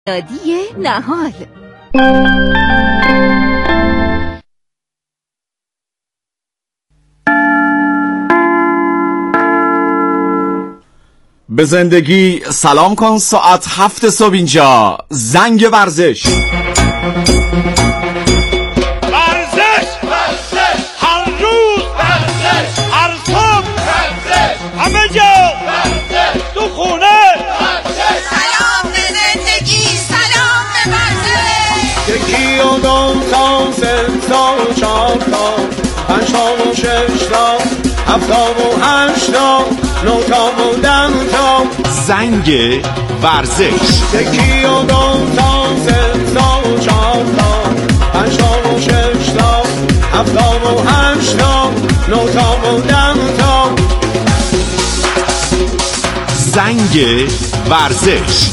دادی نهال. به زندگی سلام کن. ساعت 7 صبح اینجا زنگ ورزش. هر روز ورزش، هر صبح ورزش، همه جا ورزش، تو خونه ورزش. سلام به زندگی، سلام به ورزش. یکی و دو تا سه تا و چهار تا پنج تا و شش تا هفت تا و هشت تا نه تا و ده تا زنگ ورزش. یکی و دو تا سه تا و چهار تا پنج تا و شش تا هفت تا و هشت تا نه تا و ده تا زنگ ورزش.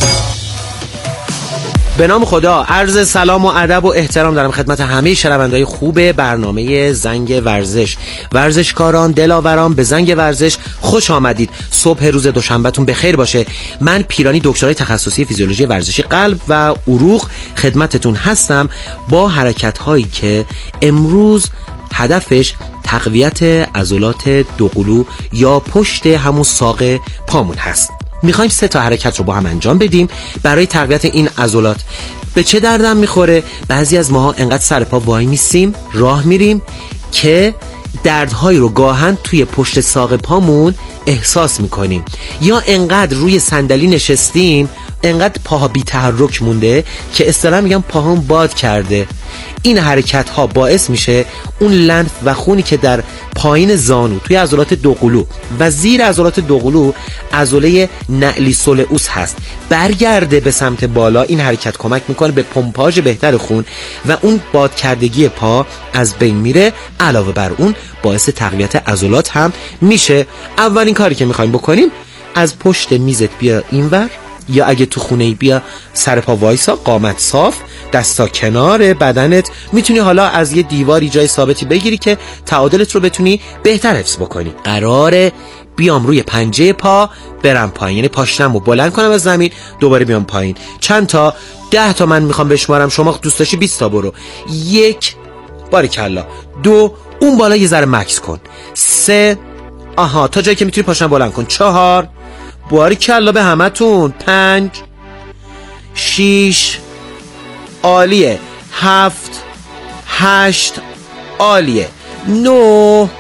به نام خدا، عرض سلام و ادب و احترام دارم خدمت همه شنونده‌های خوب برنامه زنگ ورزش. ورزشکاران، دلاوران، به زنگ ورزش خوش آمدید. صبح روز دوشنبهتون بخیر باشه. من پیرانی، دکترای تخصصی فیزیولوژی ورزشی قلب و عروق خدمتتون هستم با حرکت‌هایی که امروز هدفش تقویت عضلات دوقلو یا پشت همون ساق پامون هست. میخوایم 3 تا حرکت رو با هم انجام بدیم برای تقویت این عضلات. به چه دردم میخوره؟ بعضی از ماها انقدر سر پا وای میسیم، راه میریم که دردهایی رو گاهن توی پشت ساق پامون احساس میکنیم، یا انقدر روی صندلی نشستیم، انقدر پاها بی تحرک مونده که اصطلاحاً میگم پاهام باد کرده. این حرکت ها باعث میشه اون لنف و خونی که در پایین زانو توی عضلات دوقلو و زیر عضلات دوقلو عضله نعلی سولئوس هست برگرده به سمت بالا. این حرکت کمک میکنه به پمپاژ بهتر خون و اون بادکردگی پا از بین میره. علاوه بر اون باعث تقویت عضلات هم میشه. اولین کاری که میخوایم بکنیم، از پشت میزت بیا اینور، یا اگه تو خونه‌ای بیا سر پا وایسا، قامت صاف، دستا کنار بدنت. میتونی حالا از یه دیواری جای ثابتی بگیری که تعادلت رو بتونی بهتر حفظ بکنی. قراره بیام روی پنجه پا برم پایین، یعنی پاشنم رو بلند کنم از زمین، دوباره بیام پایین. چند تا؟ 10 تا من میخوام بشمارم، شما دوست داشتی 20 تا برو. 1 باریکلا، 2 اون بالا یه ذره مکس کن، 3 آها تا جایی که میتونی پاشنم بلند کن، 4 باریکلا به همتون، 5 6 عالیه، 7 8 عالیه، 9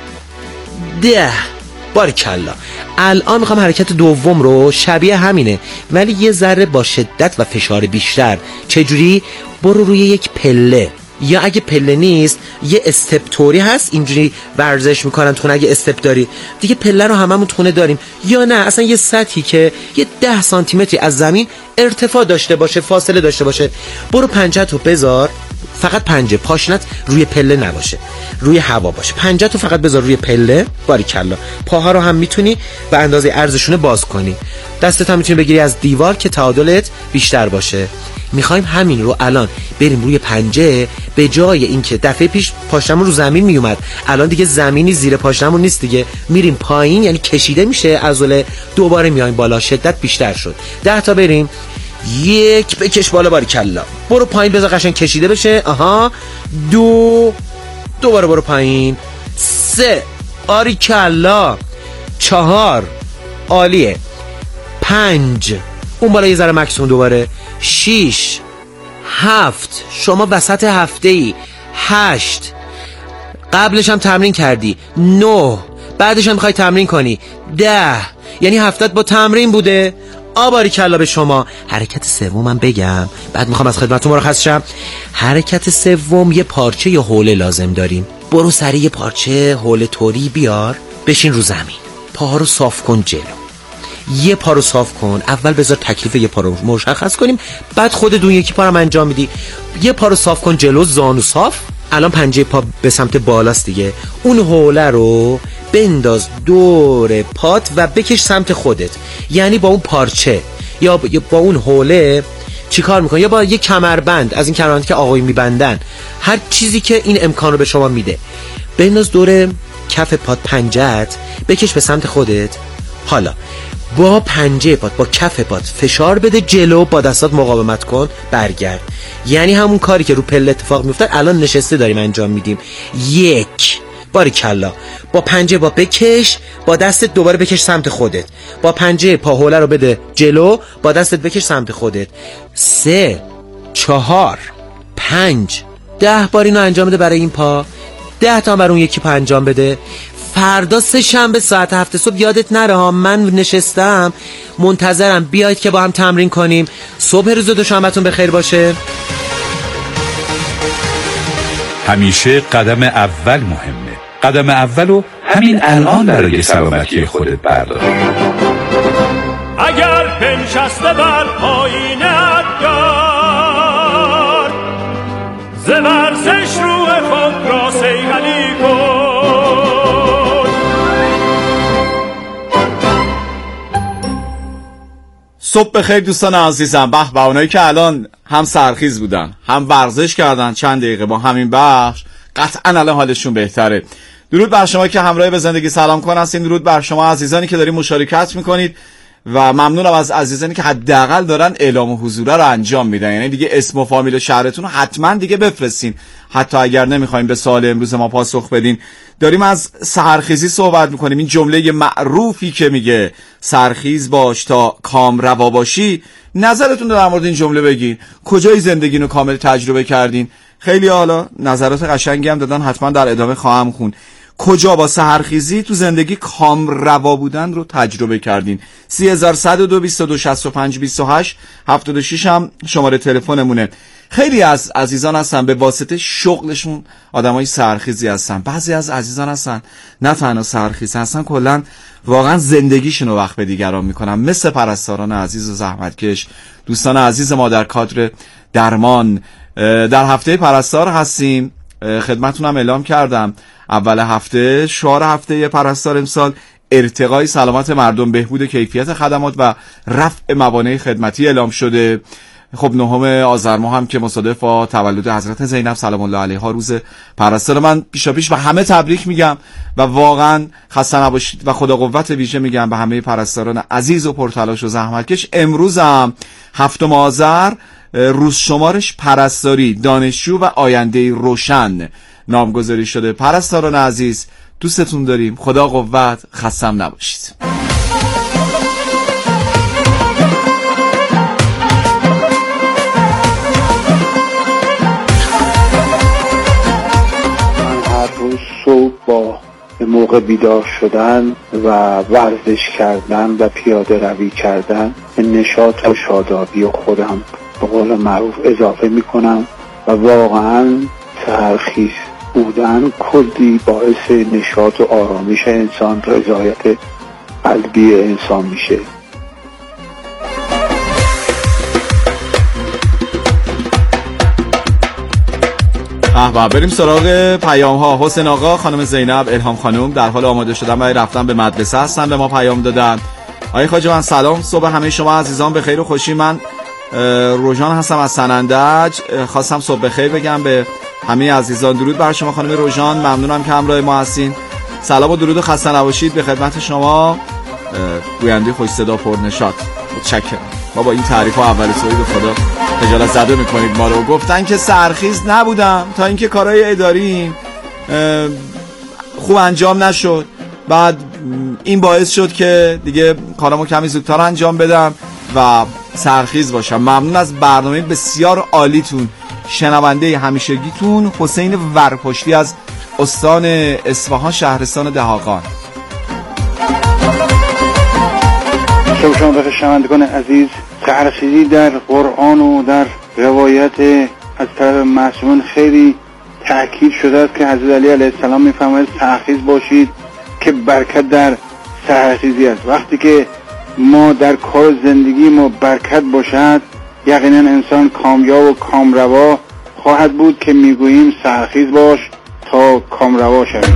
10 باریکلا. الان میخوام حرکت دوم رو شبیه همینه ولی یه ذره با شدت و فشار بیشتر. چجوری؟ برو روی یک پله، یا اگه پله نیست یه استپ توری هست اینجوری ورزش میکنن تونه. اگه استپ داری دیگه پله رو هممون تونه داریم، یا نه اصلا یه سطحی که یه 10 سانتی متری از زمین ارتفاع داشته باشه، فاصله داشته باشه. برو پنجه‌تو بذار، فقط پنجه، پاشنت روی پله نباشه، روی هوا باشه. پنجه‌تو فقط بذار روی پله. باریکلا. پاها رو هم میتونی به اندازه عرضشونه باز کنی. دستت هم میتونی بگیری از دیوار که تعادلت بیشتر باشه. میخوایم همین رو الان بریم روی پنجه. به جای اینکه دفعه پیش پاشنمون رو زمین میومد، الان دیگه زمینی زیر پاشنمون نیست دیگه، میریم پایین، یعنی کشیده میشه عضله، دوباره میایم بالا، شدت بیشتر شد. 10 تا بریم. 1 بکش بالا، باریکلا. برو پایین، بذار قشنگ کشیده بشه. آها. 2 دوباره برو پایین. 3 باریکلا. 4 عالیه. 5 اون بالا یه ذره مکسون دوباره. 6 7 شما وسط هفته ای. 8 قبلش هم تمرین کردی. 9 بعدش هم میخوای تمرین کنی. 10 یعنی هفتت با تمرین بوده. باریکلا به شما. حرکت سومم بگم بعد میخوام از خدمتتون مرخص شم. حرکت سوم یه پارچه یا حوله لازم داریم. برو سری یه پارچه حوله توری بیار، بشین رو زمین، پاها رو صاف کن جلو. یه پا رو صاف کن، اول بذار تکلیف یه پا رو مشخص کنیم، بعد خودتون یکی پا رو انجام میدی. یه پا رو صاف کن جلو، زانو صاف. الان پنجه پا به سمت بالاست دیگه. اون حوله رو بنداز دور پات و بکش سمت خودت، یعنی با اون پارچه یا با اون حوله چی کار میکنی؟ یا با یه کمربند از این کمربندی که آقایی میبندن، هر چیزی که این امکان رو به شما میده، بنداز دور کف پات، پنجت بکش به سمت خودت. حالا با پنجه پات، با کف پات فشار بده جلو، با دستات مقاومت کن، برگرد. یعنی همون کاری که رو پله اتفاق میفته الان نشسته داریم انجام میدیم. 1 باریکلا. با پنجه با بکش، با دستت دوباره بکش سمت خودت. با پنجه پا حوله رو بده جلو، با دستت بکش سمت خودت. 3 4 5 10 بار اینو انجام بده برای این پا. 10 تا برای اون یکی پا انجام بده. فردا 3 شنبه ساعت 7 صبح یادت نره ها، من نشستم منتظرم بیاید که با هم تمرین کنیم. صبح روز دوشنبهتون بخیر باشه. همیشه قدم اول مهمه. قدم اولو همین الان برای سلامتی خودت بردار. اگر پنشسته بر آینه دار، ز ورزش روح خود را صیقلی کن. صبح بخیر دوستان عزیزم. به اونایی که الان هم سرخیز بودن هم ورزش کردن چند دقیقه با همین بخش، قطعا الان حالشون بهتره. درود بر شما که همراه به زندگی سلام کن هستین. درود بر شما عزیزانی که دارین مشارکت میکنید و ممنونم از عزیزانی که حداقل دارن اعلام حضور رو انجام میدن. یعنی دیگه اسم و فامیل و شهرتون رو حتما دیگه بفرستین، حتی اگر نمیخواین به سوال امروز ما پاسخ بدین. داریم از سحرخیزی صحبت میکنیم. این جمله معروفی که میگه سرخیز باش تا کام روا باشی، نظرتون رو در مورد این جمله بگین. کجای زندگی رو کامل تجربه کردین؟ خیلی حالا نظرات قشنگی هم دادن، حتما در ادامه خواهم خون. کجا با سحرخیزی تو زندگی کام روا بودن رو تجربه کردین؟ 3102 22 65 28 76 هم شماره تلفنمونه. خیلی از عزیزان هستن به واسطه شغلشون آدمای سحرخیزی هستن. بعضی از عزیزان هستن نه تنها سحرخیز هستن، کلا واقعا زندگیشون رو وقف به دیگران میکنن، مثل پرستاران عزیز و زحمتکش، دوستان عزیز ما در کادر درمان. در هفته پرستار هستیم، خدمتتونم اعلام کردم اول هفته شعار هفته پرستار امسال ارتقای سلامت مردم، بهبود کیفیت خدمات و رفع موانع خدمتی اعلام شده. خب 9 آذر ماه هم که مصادف با تولد حضرت زینب سلام الله علیها روز پرستار، من پیشاپیش به همه تبریک میگم و واقعا خسته نباشید و خدا قوت ویژه میگم به همه پرستاران عزیز و پرتلاش و زحمتکش. امروز هم 7 آذر روز شمارش پرستاری، دانشجو و آینده روشن نامگذاری شده. پرستاران عزیز دوستتون داریم، خدا قوت، خستم نباشید. من هر روز صبح با موقع بیدار شدن و ورزش کردن و پیاده روی کردن به نشاط و شادابی خودم به قول معروف اضافه میکنم و واقعا سحرخیز بودن کلی باعث نشاط و آرامش انسان، رضایت قلبی انسان میشه. بریم سراغ پیام ها. حسین آقا، خانم زینب، الهام خانم در حال آماده شدن برای رفتن به مدرسه هستن، به ما پیام دادن. آقای خواجه من سلام، صبح همه شما عزیزان بخیر و خوشی. من روژان هستم از سنندج، خواستم صبح بخیر بگم به همه عزیزان. درود بر شما خانم روژان، ممنونم که همراه ما هستین. سلام و درود و خسته نباشید به خدمت شما گوینده خوش صدا پرنشاط. متشکرم. ما با این تعریف ها اول صبح به خدا خجالت زده میکنید ما رو. گفتن که سرخیز نبودم تا اینکه کارهای اداری خوب انجام نشد، بعد این باعث شد که دیگه کارامو کمی زودتر انجام بدم و سرخیز باشم. ممنون از برنامه بسیار عالیتون. شنونده همیشگیتون حسین ورپشتی از استان اصفهان، شهرستان دهاقان. شما بخیر شنوندگان عزیز. سحرخیزی در قرآن و در روایت از طرف معصومین خیلی تأکید شده است که حضرت علی علیه السلام می‌فرماید سحرخیز باشید که برکت در سحرخیزی است. وقتی که ما در کار زندگی ما برکت باشد، یقینا انسان کامیاب و کامروا خواهد بود که میگوییم سحرخیز باش تا کامروا شوی.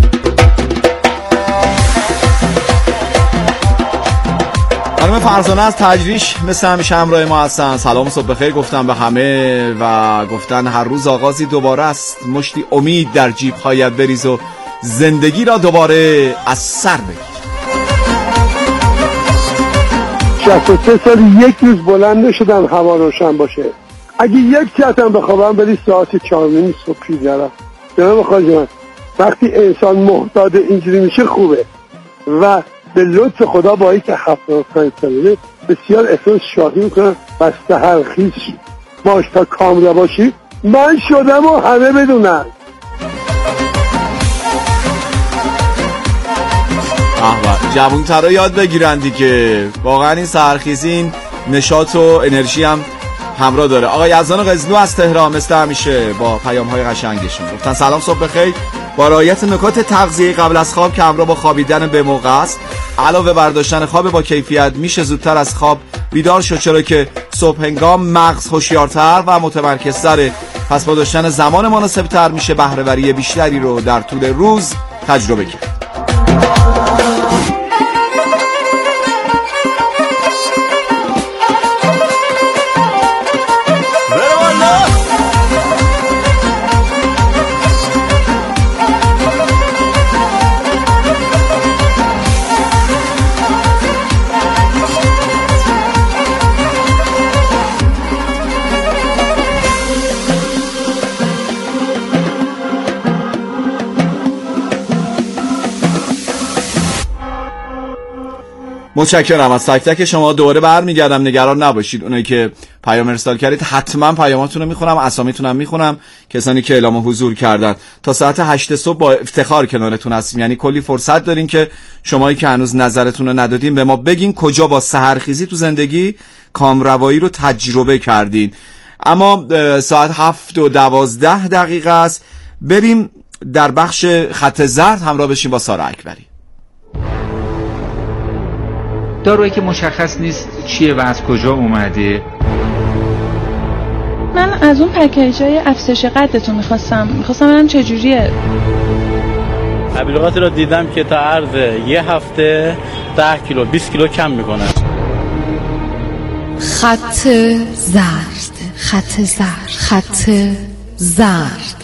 خانم فرزانه از تجریش مثل همیشه همراه ما هستن. سلام و صبح بخیر گفتن به همه و گفتن هر روز آغازی دوباره است، مشتی امید در جیب‌هایت بریز و زندگی را دوباره از سر بگیر. 63 سال یک روز بلند نشدم هوا روشن باشه. اگه یک ساعت هم بخوابم ولی ساعت 4:30 صبح بیدارم. جناب خواجه من، وقتی انسان محتاط اینجوری میشه خوبه و به لطف خدا با اینکه 75 ساله بسیار احساس شادی میکنم و سحرخیز باش تا کاملا باشی. من شدم و همه بدونن. جوان‌ترا یاد بگیرن دیگه، واقعا این سحرخیزی این نشاط و انرژی هم همراه داره. آقای یزدان قزنو از تهران مثل همیشه با پیام‌های قشنگشون گفتن سلام صبح بخیر، با رعایت نکات تغذیه قبل از خواب که همراه با خوابیدن به موقع است، علاوه بر داشتن خواب با کیفیت میشه زودتر از خواب بیدار شد، چرا که صبح هنگام مغز هوشیارتر و متمرکزتره، پس با داشتن زمان مناسبتر میشه بهره‌وری بیشتری رو در طول روز تجربه کرد. متشکرم از تک تک شما. دوره برمیگردم، نگران نباشید. اونایی که پیام ارسال کردید حتما پیاماتون رو میخونم، اسامیتون هم میخونم، کسانی که اعلام حضور کردن. تا ساعت 8 صبح با افتخار کنارتون هستیم، یعنی کلی فرصت دارین که شمایی که هنوز نظرتون رو ندادین به ما بگین کجا با سحرخیزی تو زندگی کامروایی رو تجربه کردین. اما ساعت 7:12 است. بریم در بخش خط زرد همراه بشیم با سارا اکبری. دارویی که مشخص نیست چیه و از کجا اومده. من از اون پکیجای افزایش قدتون میخواستم ببینم چجوریه. تبلیغاتی رو دیدم که تا عرض یه هفته 10 کیلو 20 کیلو کم میکنه. خط زرد، خط زرد، خط زرد.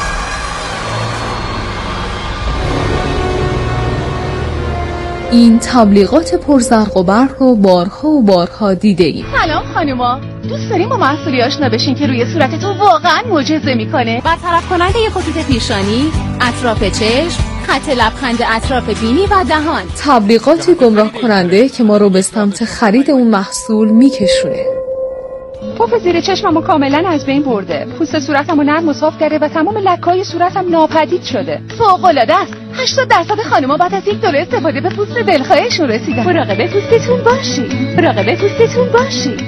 این تبلیغات پرزرق و برق رو بارها دیده ایم. سلام خانوما، دوست داریم با محصولی آشنا بشین که روی صورت تو واقعا معجزه میکنه. برطرف کننده یه خطوط پیشانی، اطراف چشم، خط لبخند اطراف بینی و دهان. تبلیغاتی گمراه کننده که ما رو به سمت خرید اون محصول میکشونه. پف زیر چشممو کاملا از بین برده، پوست صورتمو نرم و صاف کرده و تمام لکه‌های صورتم ناپدید شده. فوق‌العاده است. 80% خانم‌ها بعد از یک دوره استفاده به پوست دلخواهشون رسیدن. مراقب پوستتون باشید. مراقب پوستتون باشید.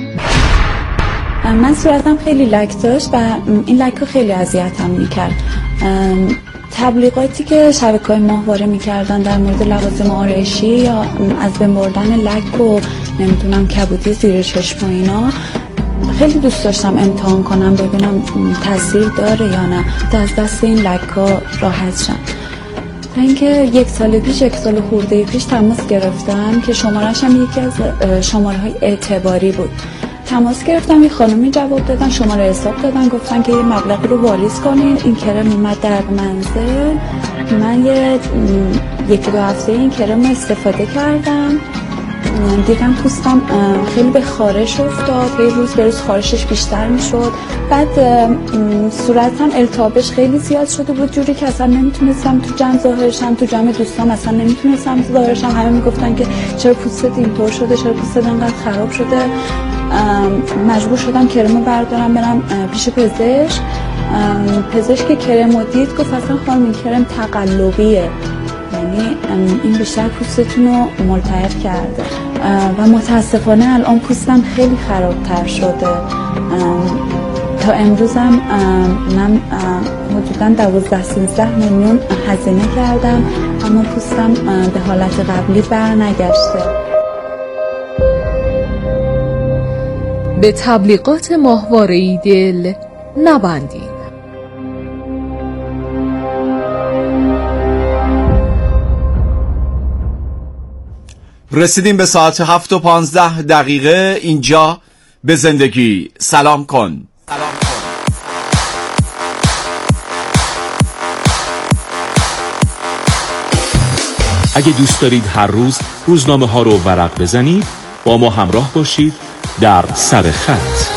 من صورتم خیلی لک داشت و این لک‌ها خیلی اذیتم می‌کرد. تبلیغاتی که شبکه‌های ماهواره می‌کردن در مورد لوازم آرایشی یا از بین بردن لک و نمیدونم کبودی زیر چشم و اینا، خیلی دوست داشتم امتحان کنم ببینم تاثیر داره یا نه، تا از دست این لک‌ها راحت شم. اینکه یک سال خورده پیش تماس گرفتم که شماره‌ش هم یکی از شماره‌های اعتباری بود. تماس گرفتم، یه خانومی جواب دادن، شماره حساب دادن، گفتن که یه مبلغی رو واریز کنین. این کرم اومد در منزل. من یکی دو هفته این کرم رو استفاده کردم، دیدم پوستم خیلی به خارش افتاد، یه روز به روز خارشش بیشتر میشد. بعد صورتم التهابش خیلی زیاد شده بود، جوری که اصلا نمیتونستم تو جمع ظاهرشم، تو جمع دوستام اصلا نمیتونستم ظاهرشم. همه میگفتن که چرا پوستت اینطور شده، چرا پوستت انقدر خراب شده. مجبور شدم کرمو بردارم برم پیش پزشک. پزشک کرمو دید، گفت اصلا خانم این کرم تقلبیه، یعنی این بیشتر پوستتون رو ملتهب کرده و متاسفانه الان پوستم خیلی خرابتر شده. تا امروزم من حدوداً 12-13 میلیون هزینه کردم اما پوستم به حالت قبلی برنگشته. به تبلیغات ماهواره‌ای دل نبندید. رسیدیم به ساعت 7:15 اینجا به زندگی سلام کن. اگه دوست دارید هر روز روزنامه ها رو ورق بزنید با ما همراه باشید در سر خط.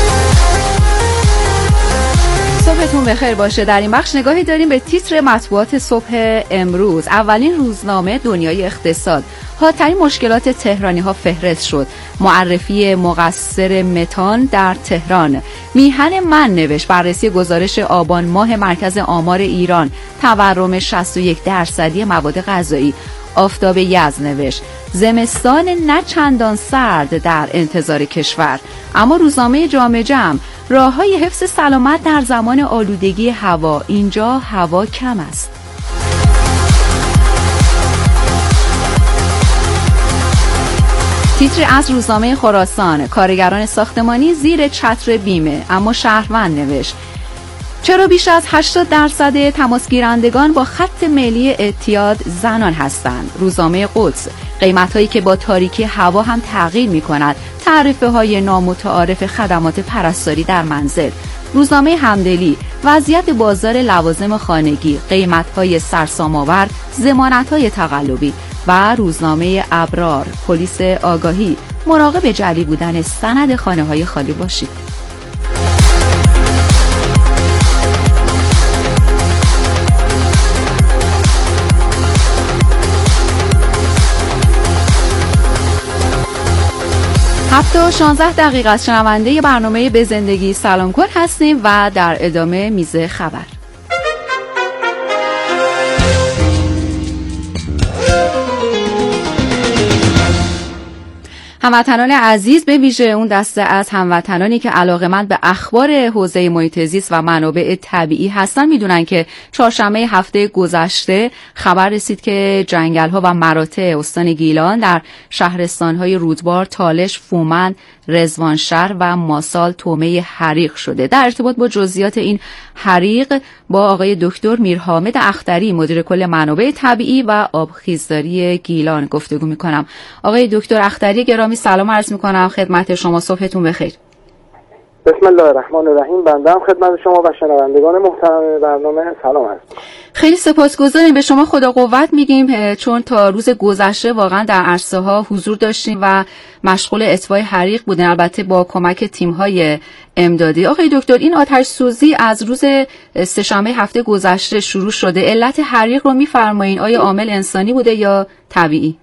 صبحتون بخیر باشه. در این بخش نگاهی داریم به تیتر مطبوعات صبح امروز. اولین روزنامه دنیای اقتصاد: حادترین مشکلات تهرانی ها فهرست شد. معرفی مقصر متان در تهران. میهن من نوشت بررسی گزارش آبان ماه مرکز آمار ایران. تورم 61% مواد غذایی. آفتاب یزد نوشت زمستان نه چندان سرد در انتظار کشور. اما روزنامه جامعه جمع: راه‌های حفظ سلامت در زمان آلودگی هوا. اینجا هوا کم است. تیتر از روزنامه خراسان: کارگران ساختمانی زیر چتر بیمه. اما شهروند نوشت چرا بیش از 80% تماسگیرندگان با خط ملی اعتیاد زنان هستند. روزنامه قدس: قیمت‌هایی که با تاریکی هوا هم تغییر می‌کند. تعرفه‌های نامتعارف خدمات پرستاری در منزل. روزنامه همدلی: وضعیت بازار لوازم خانگی. قیمت‌های سرسام‌آور. ضمانت‌های تقلبی. و روزنامه ابرار: پلیس آگاهی: مراقب جعلی بودن سند خانه‌های خالی باشید. هفته و 16 دقیقه از شنونده برنامه به زندگی سلام کن هستیم و در ادامه میز خبر. هموطنان عزیز، به ویژه اون دسته از هموطنانی که علاقه‌مند به اخبار حوزه محیط زیست و منابع طبیعی هستن میدونن که چهارشنبه هفته گذشته خبر رسید که جنگل‌ها و مراتع استان گیلان در شهرستان‌های رودبار، تالش، فومن، رضوانشهر و ماسال تومه حریق شده. در ارتباط با جزئیات این حریق با آقای دکتر میرحامد اختری، مدیر کل منابع طبیعی و آبخیزداری گیلان گفتگو می‌کنم. آقای دکتر اختری گرامی، سلام عرض می‌کنم خدمت شما. صبحتون بخیر. بسم الله الرحمن الرحیم. بنده هم خدمت شما و شنوندگان محترم برنامه سلام عرض می‌کنم. خیلی سپاسگزاریم. به شما خدا قوت میگیم، چون تا روز گذشته واقعا در عرصه ها حضور داشتیم و مشغول اطفای حریق بودیم، البته با کمک تیم‌های امدادی. آقای دکتر، این آتش سوزی از روز سه‌شنبه هفته گذشته شروع شده. علت حریق رو می‌فرمایید؟ آیا عامل انسانی بوده یا طبیعی؟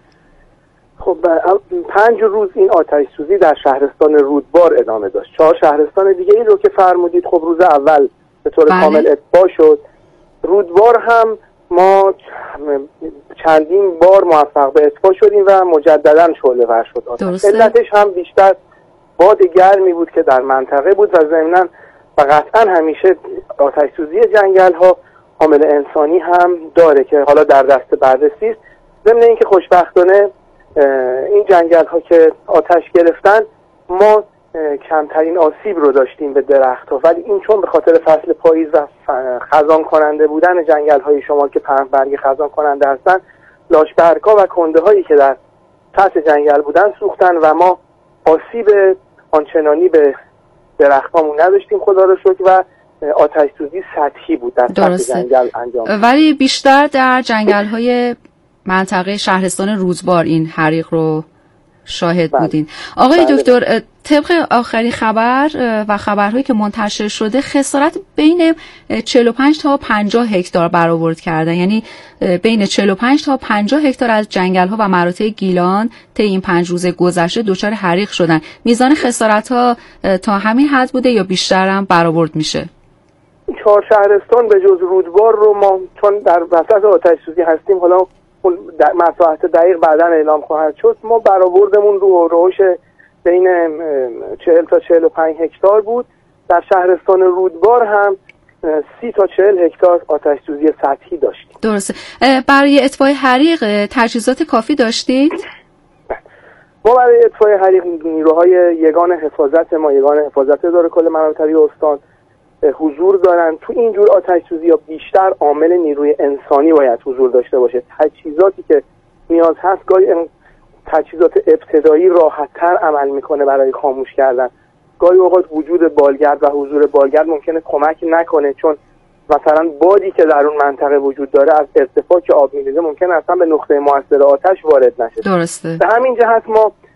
خب 5 روز این آتش سوزی در شهرستان رودبار ادامه داشت. 4 شهرستان دیگه این رو که فرمودید خب روز اول به طور کامل اطفا شد. رودبار هم ما چندین بار موفق به اطفا شدیم و مجددا شعله‌ور شد. علتش هم بیشتر باد گرمی بود که در منطقه بود و ضمناً و قطعا همیشه آتش سوزی جنگل ها عامل انسانی هم داره که حالا در دست بررسی است. ضمن اینکه خوشبختانه این جنگل ها که آتش گرفتن ما کمترین آسیب رو داشتیم به درخت ها، ولی این چون به خاطر فصل پاییز و خزان کننده بودن جنگل های شمال که برگ خزان کننده هستن، لاشبرگ‌ها و کنده هایی که در سطح جنگل بودن سوختن و ما آسیب آنچنانی به درختامون نداشتیم خدا رو شکر و آتش سوزی سطحی بود در سطح جنگل انجام. ولی بیشتر در جنگل های منطقه شهرستان رودبار این حریق رو شاهد بودین. آقای دکتر، طبق آخرین خبر و خبرهایی که منتشر شده خسارت بین 45 تا 50 هکتار برآورد کردن، یعنی بین 45 تا 50 هکتار از جنگل‌ها و مراتع گیلان طی این 5 روز گذشته دچار حریق شدن. میزان خسارت‌ها تا همین حد بوده یا بیشتر هم برآورد میشه؟ 4 شهرستان به جز رودبار رو ما چون در وسط آتش سوزی هستیم، حالا مساحت دقیق بعداً اعلام خواهد شد، ما برآوردمون رو روش بین 40 تا 45 هکتار بود. در شهرستان رودبار هم 30 تا 40 هکتار آتش سوزی سطحی داشتیم. درسته. برای اطفای حریق تجهیزات کافی داشتید؟ ما برای اطفای حریق نیروهای یگان حفاظت اداره کل منابع طبیعی استان حضور دارن. تو اینجور آتش سوزی ها بیشتر عامل نیروی انسانی باید حضور داشته باشه. تجهیزاتی که نیاز هست گاهی تجهیزات ابتدایی راحت‌تر عمل میکنه برای خاموش کردن. گاهی اوقات وجود بالگرد و حضور بالگرد ممکنه کمک نکنه، چون مثلا بادی که در اون منطقه وجود داره از ارتفاع که آب میریزه ممکنه اصلا به نقطه مؤثر آتش وارد نشه. درسته. به همین جهت ما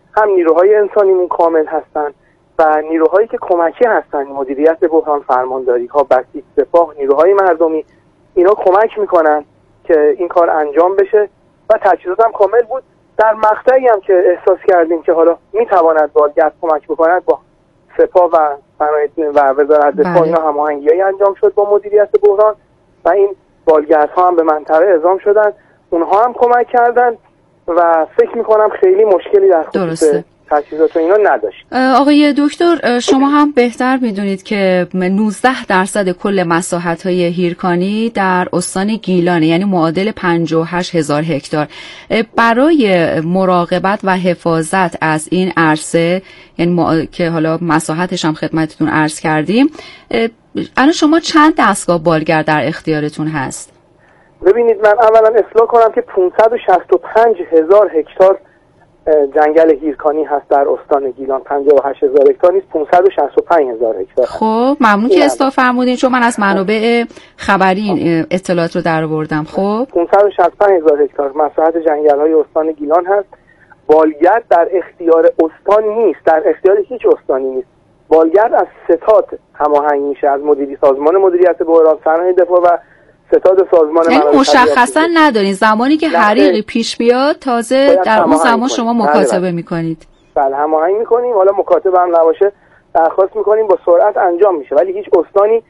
هم نیروهای انسانیمون کامل هستن و نیروهایی که کمکی هستن، مدیریت بحران، فرمانداری ها، بسیج سپاه، نیروهای مردمی، اینا کمک میکنن که این کار انجام بشه و تجهیزات هم کامل بود. در مقطعی هم که احساس کردیم که حالا میتواند بالگرد کمک بکند، با سپاه و وزارت دفاع اینا هماهنگی‌ای انجام شد با مدیریت بحران و این بالگردها هم به منطقه اعزام شدن، اونها هم کمک کردن و فکر میکنم خیلی مشکلی در خصوص تجهیزات اینا نداشت. آقای دکتر، شما هم بهتر میدونید که 19% کل مساحت‌های هیرکانی در استان گیلانه، یعنی معادل 58,000 هکتار. برای مراقبت و حفاظت از این عرصه، یعنی که حالا مساحتش هم خدمتتون عرض کردیم، الان شما چند دستگاه بالگرد در اختیارتون هست؟ ببینید، من اولا اصلاح کنم که 565,000 هکتار جنگل هیرکانی هست در استان گیلان. 58,000 هکتار نیست، 565,000 هکتار. خب ممنون که اصلاح فرمودین، چون من از منابع خبری این اطلاعات رو در آوردم. خب 565,000 هکتار مساحت جنگل های استان گیلان هست. بالگرد در اختیار استان نیست، در اختیار هیچ استانی نیست. بالگرد از ستاد هماهنگ میشه، از سازمان مدیریت بحران، صنایع دفاع و ستاد سازمان. یعنی مشخصا ندارین زمانی که حریقی پیش بیاد تازه در اون زمان شما مکاتبه میکنید؟ بله هماهنگ میکنیم. حالا مکاتبه هم نباشه درخواست میکنیم، با سرعت انجام میشه، ولی هیچ استانی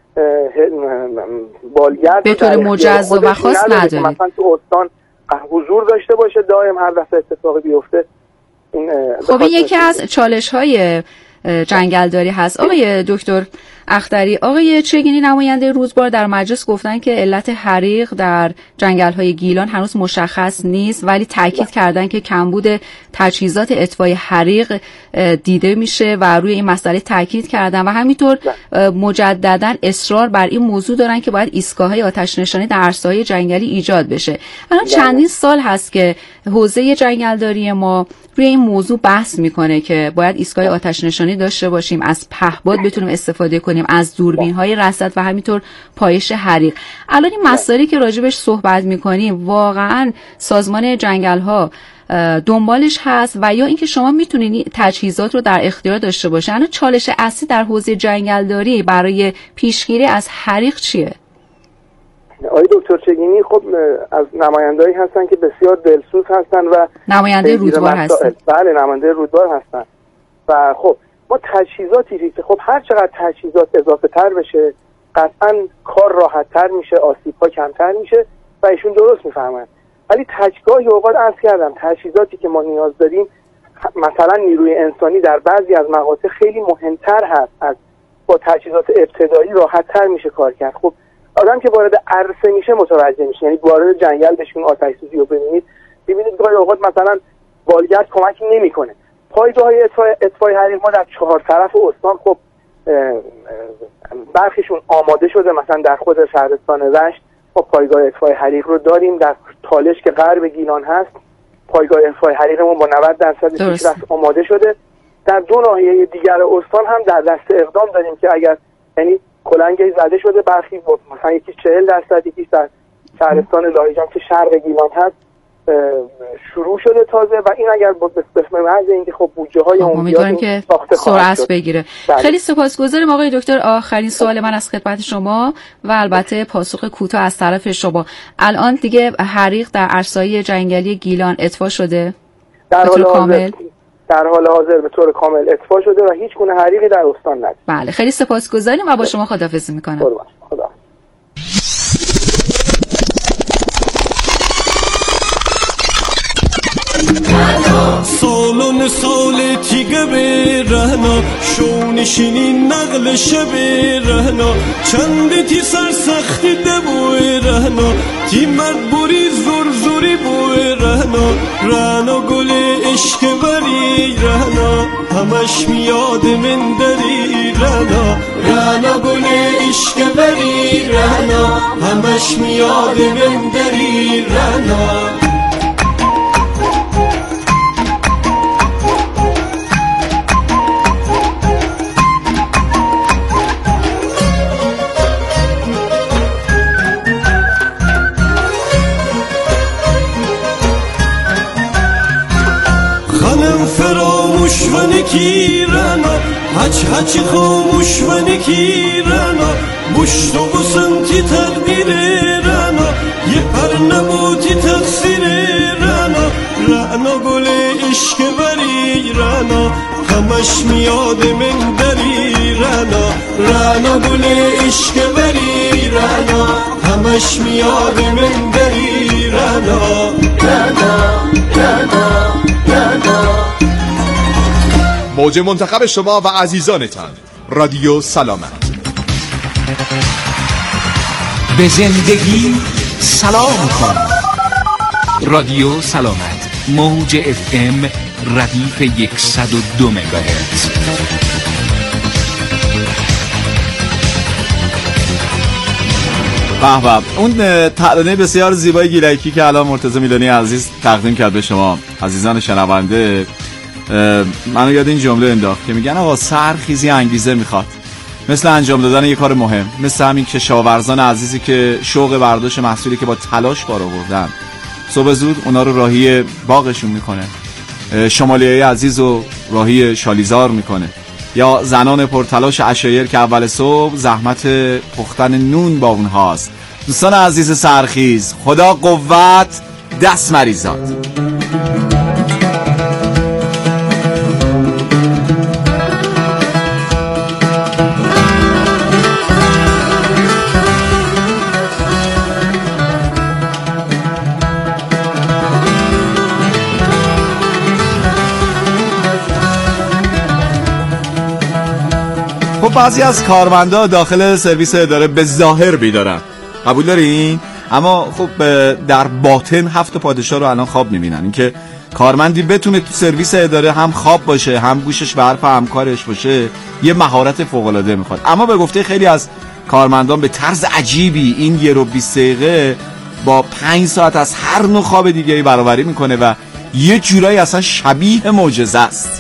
بالگرد به طور مجزا و خاص نداره. مثلا تو استان حضور داشته باشه دائم، هر دفعه اتفاقی بیفته. خب این یکی از چالش‌های جنگلداری هست. آقای دکتر اختری، آقای چگینی نماینده رودبار در مجلس گفتن که علت حریق در جنگل‌های گیلان هنوز مشخص نیست، ولی تاکید کردن که کمبود تجهیزات اطفای حریق دیده میشه و روی این مسئله تاکید کردن و همینطور مجددا اصرار بر این موضوع دارن که باید ایستگاه‌های آتش نشانی در عرصه‌های جنگلی ایجاد بشه. الان چندین سال هست که حوزه جنگلداری ما روی این موضوع بحث میکنه که باید ایستگاه آتش نشانی داشته باشیم، از پهباد بتونیم استفاده کنیم، از دوربین‌های رصد و همینطور پایش حریق. الان این مسائلی که راجبش صحبت میکنیم واقعا سازمان جنگل‌ها دنبالش هست و یا اینکه شما میتونید تجهیزات رو در اختیار داشته باشید؟ الان چالش اصلی در حوزه جنگلداری برای پیشگیری از حریق چیه؟ آقای دکتر چگینی خب از نمایندهایی هستن که بسیار دلسوز هستن و نماینده رودبار هستن. بله نماینده رودبار هستن و خب ما تجهیزاتی که خب هر چقدر تجهیزات اضافه تر بشه قطعا کار راحت تر میشه، آسیب ها کمتر میشه و ایشون درست میفهمن. ولی گاهی اوقات عرض کردم تجهیزاتی که ما نیاز داریم، مثلا نیروی انسانی در بعضی از مقاطع خیلی مهمتر هست، از با تجهیزات ابتدایی راحت تر میشه کار کرد. خب آدم که وارد عرصه میشه متوجه میشه، یعنی وارد جنگل بشین آتش سوزی رو ببینید گاهی اوقات مثلا بالگرد کمک نمیکنه. پایگاه‌های اطفای حریق ما در 4 طرف استان خب برخیشون آماده شده، مثلا در خود شهرستان رشت ما پایگاه اطفای حریق رو داریم، در تالش که غرب گیلان هست پایگاه اطفای حریقمون با 90% پیشرفت آماده شده. در 2 ناحیه دیگر استان هم در دست اقدام داریم که اگر یعنی کلنگی زده شده، برخی مثلا یکی 40%، یکی در شهرستان لاهیجان که شرق گیلان هست شروع شده تازه و این اگر به محض اینکه خب بودجه های امیدواریم که سرعت بگیره. خیلی سپاسگزاریم آقای دکتر. آخرین سوال من از خدمت شما و البته پاسخ کوتاه از طرف شما. الان دیگه حریق در عرصه‌های جنگلی گیلان اطفاء شده در حال حاضر به طور کامل اطفاء شده و هیچ گونه حریقی در استان نداره. بله خیلی سپاسگزاریم و با شما خداحافظی میکنم. خدا. سالون سال تیگه به رهنا شونشینی نقل شب رهنا چند تی سرسختی دبوی رهنا تی مرد بوری زور زوری بوی رهنا گل عشق بری رهنا همش میاد من دری رهنا گل عشق بری رهنا همش میاد من دری رهنا. kirana haç خوش منی kirana مشت و سنتی تقدیر رنا یه پر نبوتی تقصیر رنا رنا گل عشق بری رنا همش میاد من دری رنا رنا گل عشق بری رنا همش میاد من دری رنا رنا رنا رنا. موج منتخب شما و عزیزانتان رادیو سلامت. به زندگی سلام کن. رادیو سلامت، موج FM ردیف 102 مگاهرتز. به به، اون ترانه بسیار زیبای گیلکی که الان مرتضی میلانی عزیز تقدیم کرد به شما عزیزان شنونده، منو یاد این جمله انداخت که میگن آقا سرخیزی انگیزه میخواد، مثل انجام دادن یک کار مهم، مثل همین کشاورزان عزیزی که شوق برداشت محصولی که با تلاش بار آوردن صبح زود اونا رو راهی باغشون میکنه، شمالیایی عزیز رو راهی شالیزار میکنه، یا زنان پرتلاش عشایر که اول صبح زحمت پختن نون با اونهاست. دوستان عزیز سرخیز، خدا قوت، دست مریزات. بعضی از کارمندا داخل سرویس اداره به ظاهر بیدارن، قبول دارین؟ اما خب در باطن 7 پادشاه رو الان خواب میبینن. اینکه کارمندی بتونه تو سرویس اداره هم خواب باشه، هم گوشش به حرف همکارش باشه، یه مهارت فوق العاده میخواد. اما به گفته خیلی از کارمندان به طرز عجیبی این 1 و 20 دقیقه با 5 ساعت از هر نوع خواب دیگه‌ای برابری میکنه و یه جورایی اصلا شبیه معجزه است.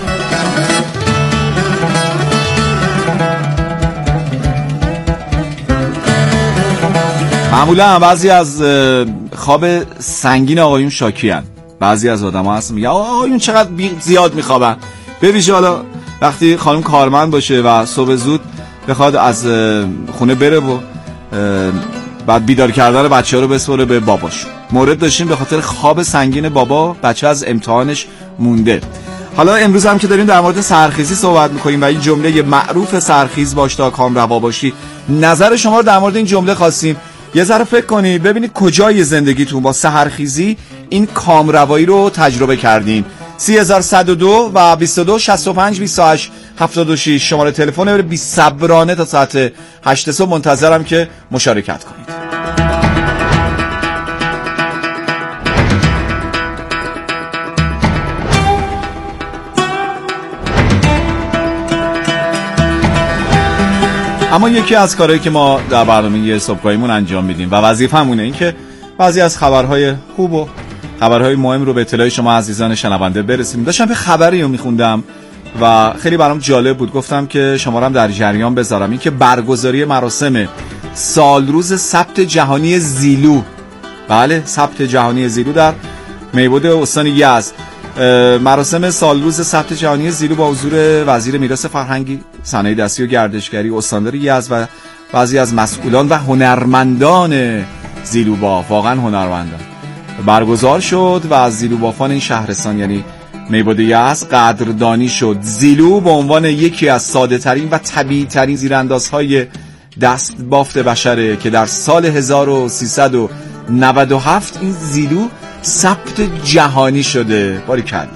معمولا بعضی از خواب سنگین آقایون شاکی هن. بعضی از آدم ها هست میگه آقایون چقدر زیاد میخوابن. به ویژه حالا وقتی خانم کارمند باشه و صبح زود بخواد از خونه بره و بعد بیدار کردن بچه ها رو بسپره به باباش. مورد داشتیم به خاطر خواب سنگین بابا بچه از امتحانش مونده. حالا امروز هم که داریم در مورد سرخیزی صحبت میکنیم و این جمله معروف سرخیز باش تا کام روا باشی، نظر شما رو در مورد این جمله خواستیم. یه ذره فکر کنید ببینید کجای زندگیتون با سحرخیزی این کامروایی رو تجربه کردین. 3102 و 22 65 28 76 شماره تلفن بی صبرانه تا ساعت 8 صبح منتظرم که مشارکت کنید. اما یکی از کارهایی که ما در برنامه صبحگاهیمون انجام میدیم و وظیفه‌مونه این که بعضی از خبرهای خوب و خبرهای مهم رو به اطلاع شما عزیزان شنونده برسیم. داشتم به خبری رو میخوندم و خیلی برام جالب بود، گفتم که شما رو هم در جریان بذارم. این که برگزاری مراسم سالروز ثبت جهانی زیلو، بله ثبت جهانی زیلو در میبود استان یزد، مراسم سالروز ثبت جهانی زیلو با حضور وزیر میراث فرهنگی، صنایع دستی و گردشگری استاندار یزد و بعضی از مسئولان و هنرمندان زیلوباف، واقعا هنرمندان، برگزار شد و از زیلوبافان این شهرستان یعنی میبود یزد قدردانی شد. زیلو به عنوان یکی از ساده ترین و طبیعی ترین زیراندازهای دست بافت بشره که در سال 1397 این زیلو ثبت جهانی شده. باریکلا.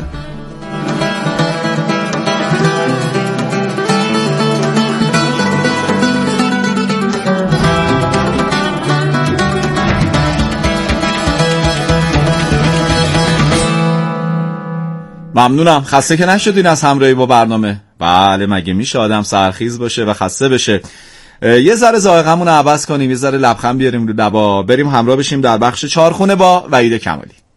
ممنونم. خسته که نشدین از همراهی با برنامه؟ بله مگه میشه آدم سرخیز باشه و خسته بشه؟ یه ذره ذائقه‌مون رو عوض کنیم، یه ذره لبخند بیاریم رو لبا، بریم همراه بشیم در بخش چهارخونه با وحید کمالی.